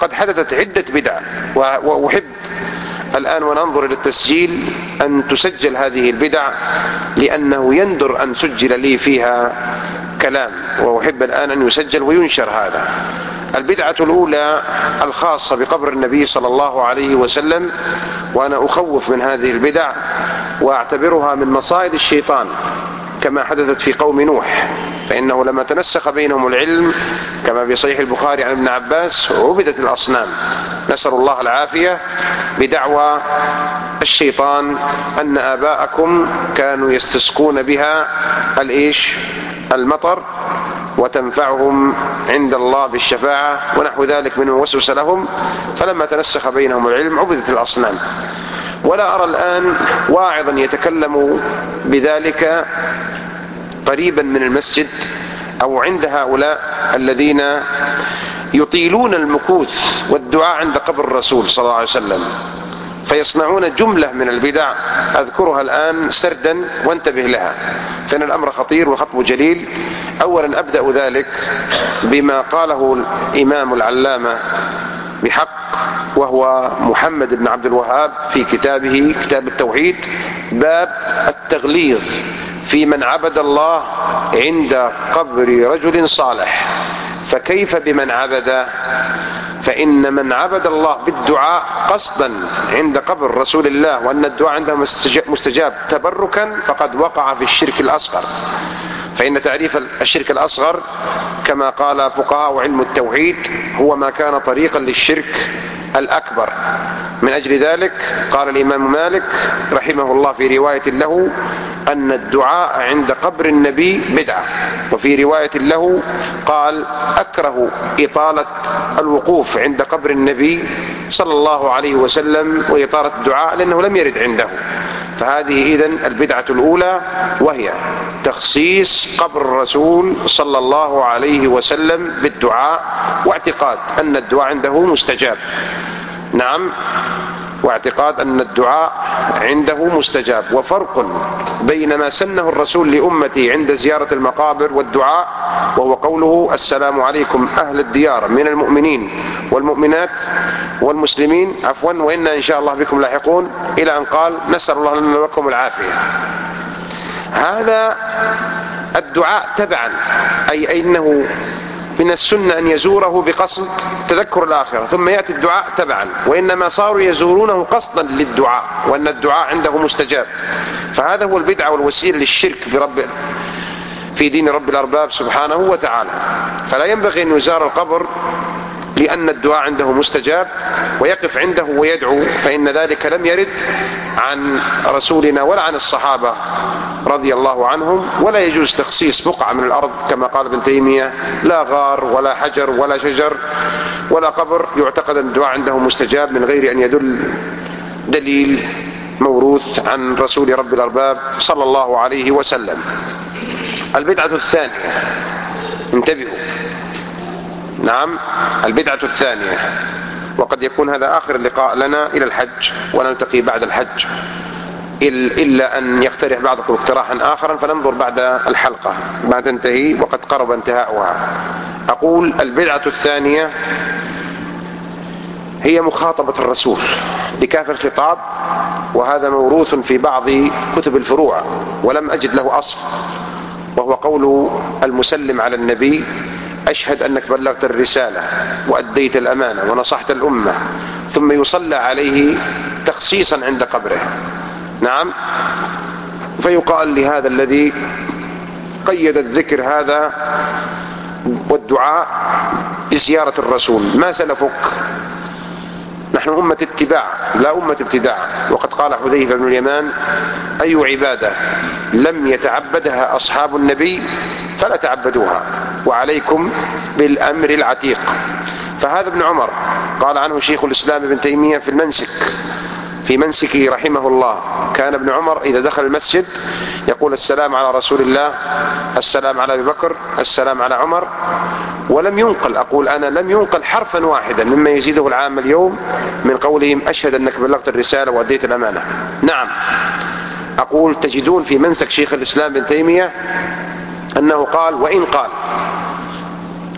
قد حدثت عدة بدع، وأحب الآن وننظر إلى التسجيل أن تسجل هذه البدع، لأنه يندر أن سجل لي فيها كلام، وأحب الآن أن يسجل وينشر هذا. البدعة الأولى الخاصة بقبر النبي صلى الله عليه وسلم، وأنا أخوف من هذه البدع وأعتبرها من مصائد الشيطان، كما حدثت في قوم نوح، فإنه لما تنسخ بينهم العلم كما في صحيح البخاري عن ابن عباس عبدت الأصنام، نسأل الله العافية، بدعوى الشيطان أن آباءكم كانوا يستسقون بها المطر وتنفعهم عند الله بالشفاعة ونحو ذلك من وسوس لهم، فلما تنسخ بينهم العلم عبدت الأصنام. ولا أرى الآن واعظا يتكلم بذلك قريبا من المسجد أو عند هؤلاء الذين يطيلون المكوث والدعاء عند قبر الرسول صلى الله عليه وسلم، فيصنعون جملة من البدع أذكرها الآن سردا وانتبه لها، فإن الأمر خطير وخطب جليل. أولا أبدأ ذلك بما قاله الإمام العلامة بحق، وهو محمد بن عبد الوهاب في كتابه كتاب التوحيد، باب التغليظ في من عبد الله عند قبر رجل صالح. فكيف بمن عبد؟ فإن من عبد الله بالدعاء قصدا عند قبر رسول الله وأن الدعاء عنده مستجاب تبركا فقد وقع في الشرك الأصغر. فإن تعريف الشرك الأصغر كما قال فقهاء علم التوحيد هو ما كان طريقا للشرك الأكبر. من أجل ذلك قال الإمام مالك رحمه الله في رواية له أن الدعاء عند قبر النبي بدعة، وفي رواية له قال أكره إطالة الوقوف عند قبر النبي صلى الله عليه وسلم وإطالة الدعاء لأنه لم يرد عنده. فهذه إذن البدعة الأولى، وهي تخصيص قبر الرسول صلى الله عليه وسلم بالدعاء، واعتقاد أن الدعاء عنده مستجاب. نعم، واعتقاد أن الدعاء عنده مستجاب. وفرق بين ما سنه الرسول لأمتي عند زيارة المقابر والدعاء، وهو قوله السلام عليكم أهل الديار من المؤمنين والمؤمنات والمسلمين وإنا إن شاء الله بكم لاحقون، إلى أن قال نسأل الله لنا ولكم العافية. هذا الدعاء تبعا، أي أنه من السنة أن يزوره بقصد تذكر الآخرة، ثم يأتي الدعاء تبعا، وإنما صاروا يزورونه قصدا للدعاء وأن الدعاء عنده مستجاب. فهذا هو البدعة والوسيلة للشرك في دين رب الأرباب سبحانه وتعالى. فلا ينبغي أن يزار القبر لأن الدعاء عنده مستجاب ويقف عنده ويدعو، فإن ذلك لم يرد عن رسولنا ولا عن الصحابة رضي الله عنهم. ولا يجوز تخصيص بقعة من الأرض كما قال ابن تيمية، لا غار ولا حجر ولا شجر ولا قبر يعتقد أن الدعاء عنده مستجاب من غير أن يدل دليل موروث عن رسول رب الأرباب صلى الله عليه وسلم. البدعة الثانية، انتبهوا، نعم، البدعة الثانية، وقد يكون هذا آخر اللقاء لنا إلى الحج ونلتقي بعد الحج، إلا أن يقترح بعضكم اقتراحا آخرا فننظر بعد الحلقة ما تنتهي وقد قرب انتهاؤها. أقول البدعة الثانية هي مخاطبة الرسول بكاف الخطاب، وهذا موروث في بعض كتب الفروع ولم أجد له أصل، وهو قول المسلم على النبي أشهد أنك بلغت الرسالة وأديت الأمانة ونصحت الأمة، ثم يصلى عليه تخصيصا عند قبره. نعم، فيقال لهذا الذي قيد الذكر هذا والدعاء بزيارة الرسول ما سلفك؟ نحن أمة اتباع لا أمة ابتداع. وقد قال حذيفة بن اليمان أي عبادة لم يتعبدها أصحاب النبي فلا تعبدوها، وعليكم بالأمر العتيق. فهذا ابن عمر قال عنه شيخ الإسلام ابن تيمية في منسكه رحمه الله، كان ابن عمر إذا دخل المسجد يقول السلام على رسول الله، السلام على أبي بكر، السلام على عمر. ولم ينقل، أقول أنا لم ينقل حرفا واحدا مما يزيده العام اليوم من قولهم أشهد أنك بلغت الرسالة وأديت الأمانة. نعم، أقول تجدون في منسك شيخ الإسلام ابن تيمية أنه قال وإن قال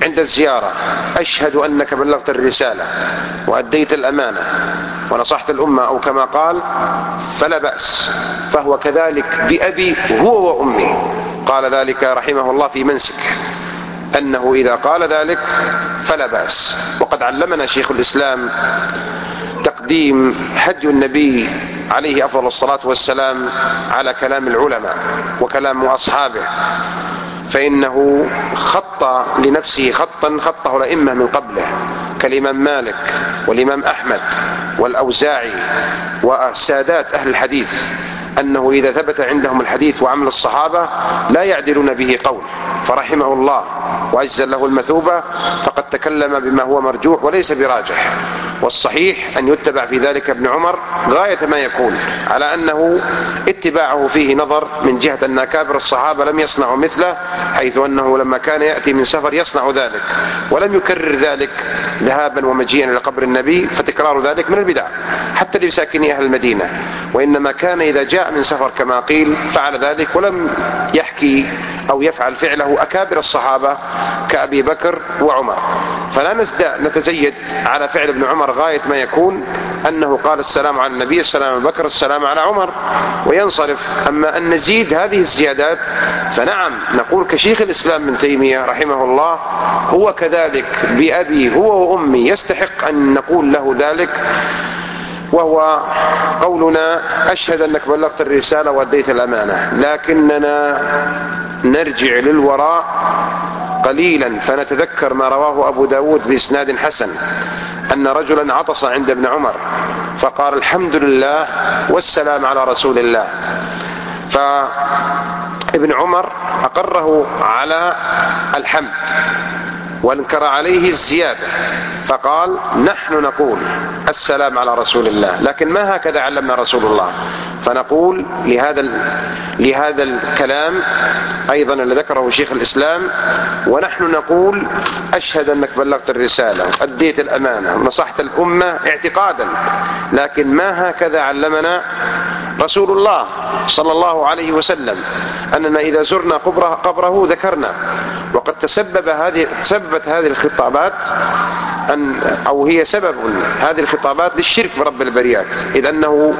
عند الزيارة: أشهد أنك بلغت الرسالة وأديت الأمانة ونصحت الأمة، أو كما قال، فلا بأس، فهو كذلك بأبي هو وأمي. قال ذلك رحمه الله في منسكه أنه إذا قال ذلك فلا بأس. وقد علمنا شيخ الإسلام تقديم هدي النبي عليه أفضل الصلاة والسلام على كلام العلماء وكلام أصحابه، فإنه خط لنفسه خطا خطه الأئمة من قبله كالإمام مالك والإمام أحمد والأوزاعي والسادات أهل الحديث، أنه إذا ثبت عندهم الحديث وعمل الصحابة لا يعدلون به قول، فرحمه الله وأجزل له المثوبة، فقد تكلم بما هو مرجوح وليس براجح. والصحيح أن يتبع في ذلك ابن عمر غاية ما يكون، على أنه اتباعه فيه نظر من جهة أن أكابر الصحابة لم يصنعوا مثله، حيث أنه لما كان يأتي من سفر يصنع ذلك ولم يكرر ذلك ذهابا ومجيئا إلى قبر النبي، فتكرار ذلك من البدع حتى لساكني أهل المدينة. وإنما كان إذا جاء من سفر كما قيل فعل ذلك، ولم يحكي أو يفعل فعله أكابر الصحابة كأبي بكر وعمر. فلا نتزيد على فعل ابن عمر غاية ما يكون أنه قال السلام على النبي، السلام على بكر، السلام على عمر، وينصرف. أما أن نزيد هذه الزيادات فنعم نقول كشيخ الإسلام ابن تيمية رحمه الله هو كذلك بأبي هو وأمي، يستحق أن نقول له ذلك، وهو قولنا: أشهد أنك بلغت الرسالة وأديت الأمانة. لكننا نرجع للوراء قليلا فنتذكر ما رواه أبو داود بإسناد حسن أن رجلا عطس عند ابن عمر فقال: الحمد لله والسلام على رسول الله. فابن عمر أقره على الحمد وانكر عليه الزيادة، فقال: نحن نقول السلام على رسول الله، لكن ما هكذا علمنا رسول الله. فنقول لهذا الكلام أيضا اللي ذكره شيخ الإسلام: ونحن نقول أشهد أنك بلغت الرسالة وأديت الأمانة ونصحت الأمة اعتقادا، لكن ما هكذا علمنا رسول الله صلى الله عليه وسلم، أننا إذا زرنا قبره ذكرنا. وقد تسببت هذه الخطابات أو هي سبب هذه الخطابات للشرك برب البريات، إذ أنه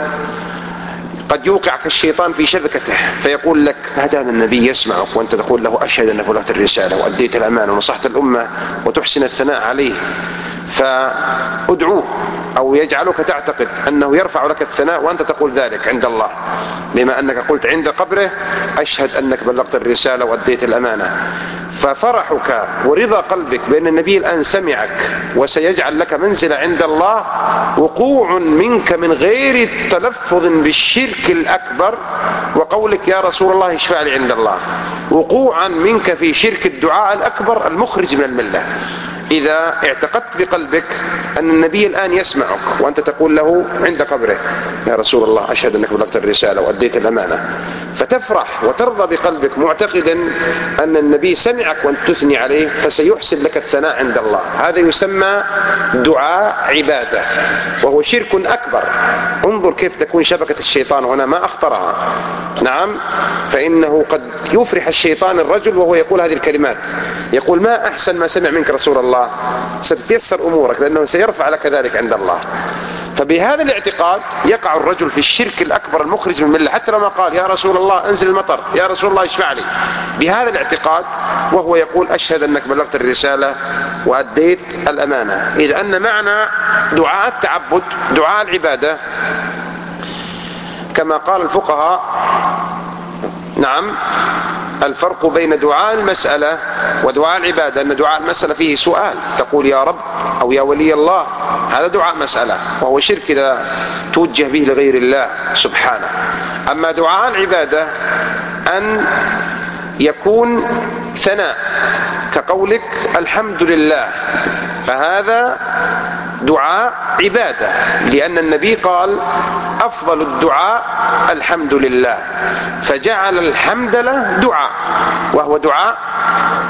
قد يوقعك الشيطان في شبكته فيقول لك: ما دام النبي يسمعك وأنت تقول له أشهد أنك بلغت الرسالة وأديت الأمانة ونصحت الأمة وتحسن الثناء عليه، فادعوه، أو يجعلك تعتقد أنه يرفع لك الثناء وأنت تقول ذلك عند الله، بما أنك قلت عند قبره: أشهد أنك بلغت الرسالة وأديت الأمانة. ففرحك ورضا قلبك بأن النبي الآن سمعك وسيجعل لك منزل عند الله وقوع منك من غير تلفظ بالشرك الأكبر وقولك: يا رسول الله اشفع لي عند الله، وقوعا منك في شرك الدعاء الأكبر المخرج من الملة. إذا اعتقدت بقلبك أن النبي الآن يسمعك وأنت تقول له عند قبره: يا رسول الله أشهد أنك بلغت الرسالة وأديت الأمانة، فتفرح وترضى بقلبك معتقدا أن النبي سمعك وأنت تثني عليه فسيحسن لك الثناء عند الله. هذا يسمى دعاء عبادة، وهو شرك أكبر. انظر كيف تكون شبكة الشيطان هنا، ما أخطرها. نعم، فإنه قد يفرح الشيطان الرجل وهو يقول هذه الكلمات، يقول: ما أحسن ما سمع منك رسول الله، ستتيسر أمورك لأنه سيرفع لك ذلك عند الله. فبهذا الاعتقاد يقع الرجل في الشرك الأكبر المخرج من الملة، حتى لما قال: يا رسول الله أنزل المطر، يا رسول الله اشفع لي، بهذا الاعتقاد وهو يقول: أشهد أنك بلغت الرسالة وأديت الأمانة. إذ أن معنى دعاء التعبد دعاء العبادة كما قال الفقهاء. نعم، الفرق بين دعاء المسألة ودعاء العبادة أن دعاء المسألة فيه سؤال، تقول يا رب أو يا ولي الله، هذا دعاء مسألة وهو شرك إذا توجه به لغير الله سبحانه. أما دعاء العبادة أن يكون ثناء كقولك الحمد لله، فهذا دعاء عبادة، لأن النبي قال: أفضل الدعاء الحمد لله، فجعل الحمد له دعاء وهو دعاء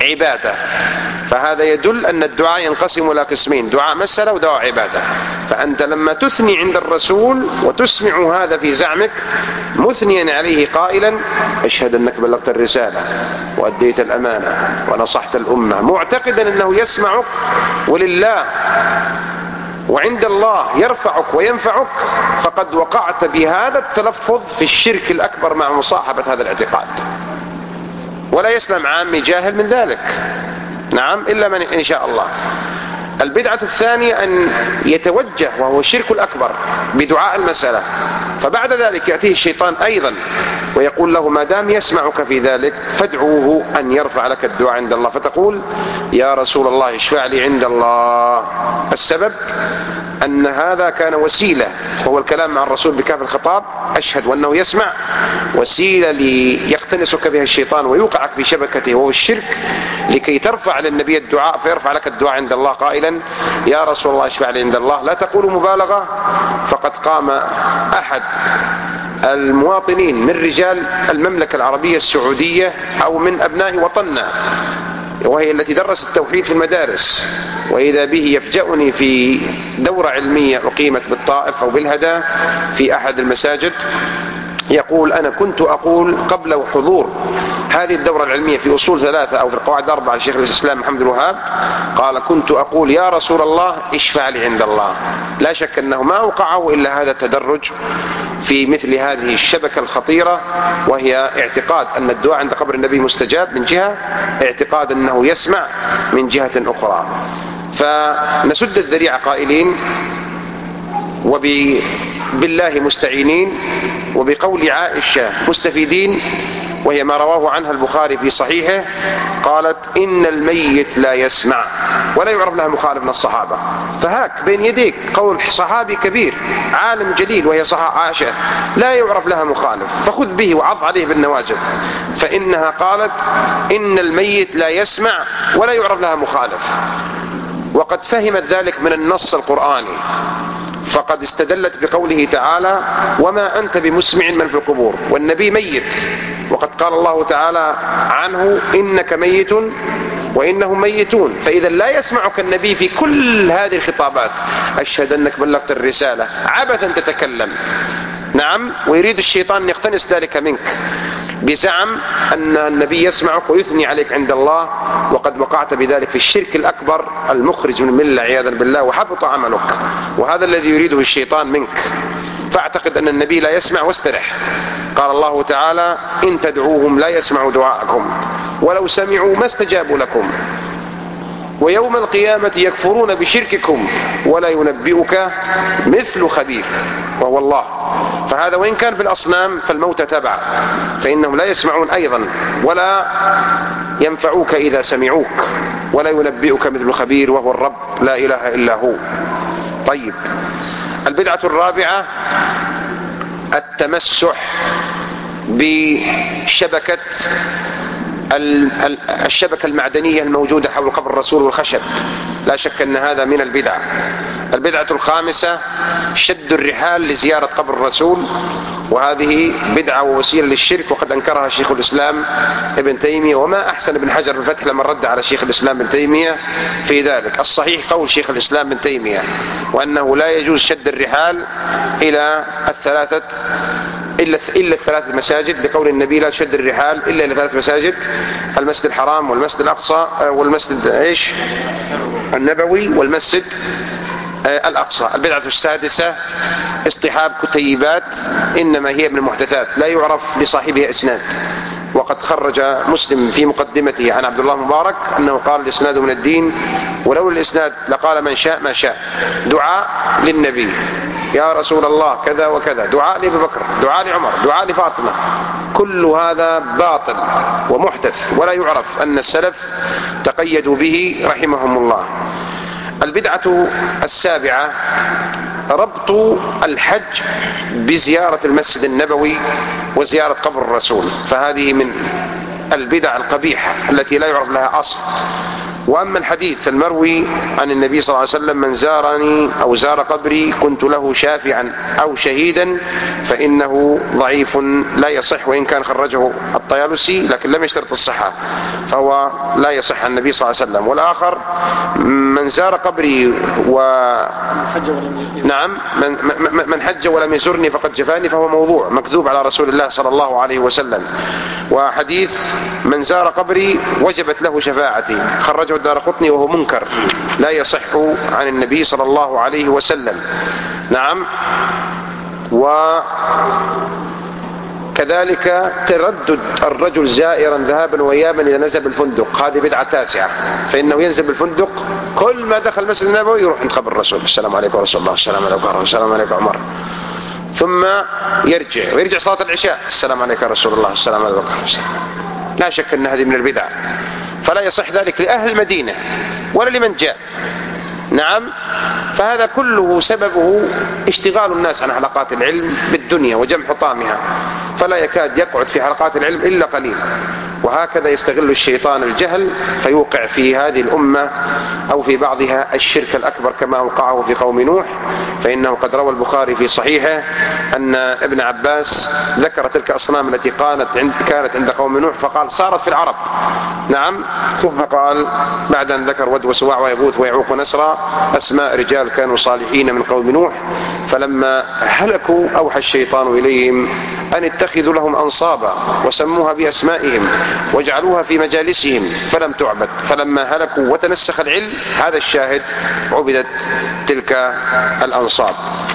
عبادة. فهذا يدل أن الدعاء ينقسم إلى قسمين: دعاء مسألة ودعاء عبادة. فأنت لما تثني عند الرسول وتسمع هذا في زعمك مثنيا عليه قائلا: أشهد أنك بلغت الرسالة وأديت الأمانة ونصحت الأمة، معتقدا أنه يسمعك ولله وعند الله يرفعك وينفعك، فقد وقعت بهذا التلفظ في الشرك الأكبر مع مصاحبة هذا الاعتقاد. ولا يسلم عامي جاهل من ذلك، نعم، إلا من إن شاء الله. البدعة الثانية أن يتوجه وهو الشرك الأكبر بدعاء المسألة، فبعد ذلك يأتيه الشيطان أيضا ويقول له: ما دام يسمعك في ذلك فادعوه أن يرفع لك الدعاء عند الله، فتقول: يا رسول الله اشفع لي عند الله. السبب أن هذا كان وسيلة، وهو الكلام مع الرسول بكاف الخطاب، أشهد وأنه يسمع، وسيلة ليقتنسك بها الشيطان ويوقعك في شبكته وهو الشرك، لكي ترفع للنبي الدعاء فيرفع لك الدعاء عند الله قائلا: يا رسول الله اشفع لي عند الله. لا تقول مبالغة، فقد قام أحد المواطنين من رجال المملكة العربية السعودية أو من أبناء وطننا، وهي التي درست التوحيد في المدارس، وإذا به يفجأني في دورة علمية أقيمت بالطائف أو بالهدى في أحد المساجد، يقول: أنا كنت أقول قبل حضور هذه الدورة العلمية في أصول 3 أو في القواعد 4 لشيخ الإسلام محمد الوهاب، قال: كنت أقول يا رسول الله اشفع لي عند الله. لا شك أنه ما أوقعه إلا هذا التدرج في مثل هذه الشبكة الخطيرة، وهي اعتقاد أن الدعاء عند قبر النبي مستجاب من جهة، اعتقاد أنه يسمع من جهة أخرى. فنسد الذريعة قائلين وبالله مستعينين وبقول عائشة مستفيدين، وهي ما رواه عنها البخاري في صحيحه، قالت: إن الميت لا يسمع، ولا يعرف لها مخالف من الصحابة. فهاك بين يديك قول صحابي كبير عالم جليل وهي عائشة لا يعرف لها مخالف، فخذ به وعض عليه بالنواجذ، فإنها قالت: إن الميت لا يسمع ولا يعرف لها مخالف، وقد فهمت ذلك من النص القرآني، فقد استدلت بقوله تعالى: وما أنت بمسمع من في القبور، والنبي ميت، وقد قال الله تعالى عنه: إنك ميت وإنهم ميتون. فإذا لا يسمعك النبي في كل هذه الخطابات: أشهد أنك بلغت الرسالة، عبثا تتكلم، نعم، ويريد الشيطان أن يقتنس ذلك منك بزعم أن النبي يسمعك ويثني عليك عند الله، وقد وقعت بذلك في الشرك الأكبر المخرج من الملة عياذا بالله، وحبط عملك، وهذا الذي يريده الشيطان منك. فاعتقد أن النبي لا يسمع واسترح. قال الله تعالى: إن تدعوهم لا يسمعوا دعاءكم ولو سمعوا ما استجابوا لكم ويوم القيامة يكفرون بشرككم ولا ينبئك مثل خبير، وهو الله. فهذا وإن كان في الأصنام فالموت تبع، فإنهم لا يسمعون أيضا ولا ينفعوك إذا سمعوك، ولا ينبئك مثل خبير، وهو الرب لا إله إلا هو. طيب، البدعة الرابعة التمسح بشبكة الشبكة المعدنية الموجودة حول قبر الرسول والخشب. لا شك أن هذا من البدع. البدعة الخامسة شد الرحال لزيارة قبر الرسول، وهذه بدعة ووسيلة للشرك، وقد أنكرها شيخ الإسلام ابن تيمية، وما أحسن ابن حجر في الفتح لما رد على شيخ الإسلام ابن تيمية في ذلك. الصحيح قول شيخ الإسلام ابن تيمية، وأنه لا يجوز شد الرحال إلى إلا الثلاث مساجد، لقول النبي: لا تشد الرحال إلا إلى 3 مساجد: المسجد الحرام والمسجد الأقصى والمسجد النبوي والمسجد الأقصى. البدعة السادسة اصطحاب كتيبات، إنما هي من المحدثات لا يعرف لصاحبها إسناد، وقد خرج مسلم في مقدمته عن عبد الله مبارك أنه قال: الإسناد من الدين، ولولا الإسناد لقال من شاء ما شاء. دعاء للنبي: يا رسول الله كذا وكذا، دعاء لأبي بكر، دعاء لعمر، دعاء لفاطمة، كل هذا باطل ومحدث، ولا يعرف أن السلف تقيدوا به رحمهم الله. البدعة السابعة ربط الحج بزيارة المسجد النبوي وزيارة قبر الرسول، فهذه من البدع القبيحة التي لا يعرف لها أصل، وأما الحديث المروي عن النبي صلى الله عليه وسلم: من زارني أو زار قبري كنت له شافعا أو شهيدا، فإنه ضعيف لا يصح، وإن كان خرجه الطيالسي لكن لم يشترط الصحة، فهو لا يصح عن النبي صلى الله عليه وسلم. والآخر: من زار قبري نعم من حج ولم يزرني فقد جفاني، فهو موضوع مكذوب على رسول الله صلى الله عليه وسلم. وحديث: من زار قبري وجبت له شفاعتي، خرجه الدارقطني وهو منكر لا يصح عن النبي صلى الله عليه وسلم. نعم. وكذلك تردد الرجل زائرا ذهابا وإيابا إذا نزل بالفندق، هذه بدعة تاسعة، فإنه ينزل بالفندق كل ما دخل المسجد النبوي يروح عند قبر الرسول: السلام عليكم ورسول الله، السلام عليكم، السلام عليكم عمر، ثم يرجع ويرجع صلاة العشاء: السلام عليكم رسول الله، السلام عليكم. لا شك أن هذه من البدع، فلا يصح ذلك لأهل المدينة ولا لمن جاء. نعم. فهذا كله سببه اشتغال الناس عن حلقات العلم بالدنيا وجمع حطامها، فلا يكاد يقعد في حلقات العلم إلا قليل. وهكذا يستغل الشيطان الجهل فيوقع في هذه الأمة أو في بعضها الشرك الأكبر كما أوقعه في قوم نوح. فإنه قد روى البخاري في صحيحه أن ابن عباس ذكر تلك الأصنام التي كانت عند قوم نوح، فقال: صارت في العرب. نعم. ثم قال بعد أن ذكر ود وسواع ويغوث ويعوق ونسرا أسماء رجال كانوا صالحين من قوم نوح، فلما هلكوا أوحى الشيطان إليهم أن اتخذوا لهم أنصابا وسموها بأسمائهم وجعلوها في مجالسهم فلم تعبد، فلما هلكوا وتنسخ العلم، هذا الشاهد، عبدت تلك الأنصاب.